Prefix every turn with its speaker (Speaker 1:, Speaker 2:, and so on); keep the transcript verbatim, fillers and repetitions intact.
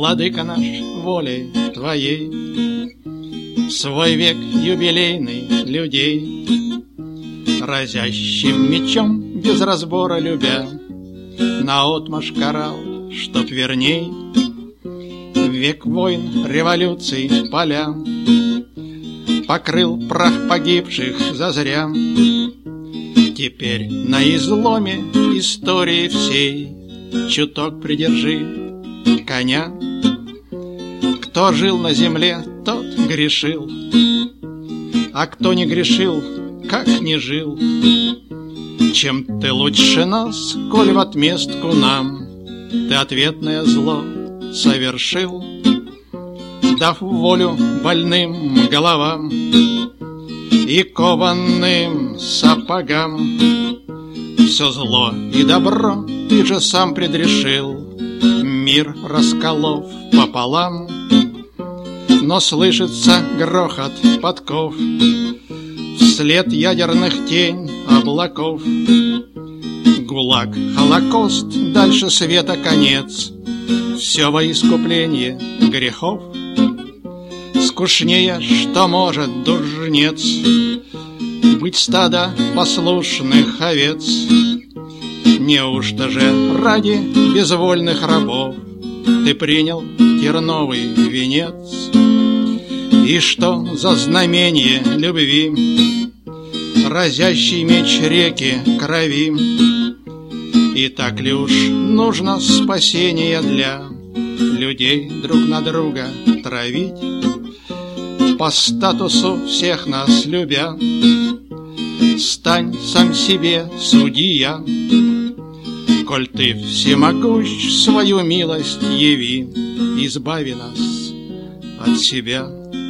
Speaker 1: Владыка наш, волей Твоей, свой век юбилейный людей, разящим мечом без разбора любя, наотмашь карал, чтоб верней век войн, революций поля покрыл прах погибших зазря. Теперь на изломе истории всей чуток придержи коня. Кто жил на земле, тот грешил, а кто не грешил, как не жил. Чем ты лучше нас, коль в отместку нам ты ответное зло совершил, дав волю больным головам и кованым сапогам. Все зло и добро ты же сам предрешил, мир расколов пополам. Но слышится грохот подков, вслед ядерных тень облаков. ГУЛАГ, Холокост, дальше света конец, все во искупление грехов. Скучнее, что может дурнец, быть стада послушных овец. Неужто же ради безвольных рабов ты принял терновый венец? И что за знамение любви, разящий меч реки крови? И так ли уж нужно спасение для людей друг на друга травить? По статусу всех нас любя, стань сам себе судья. Коль ты всемогущ, свою милость яви, избави нас от себя.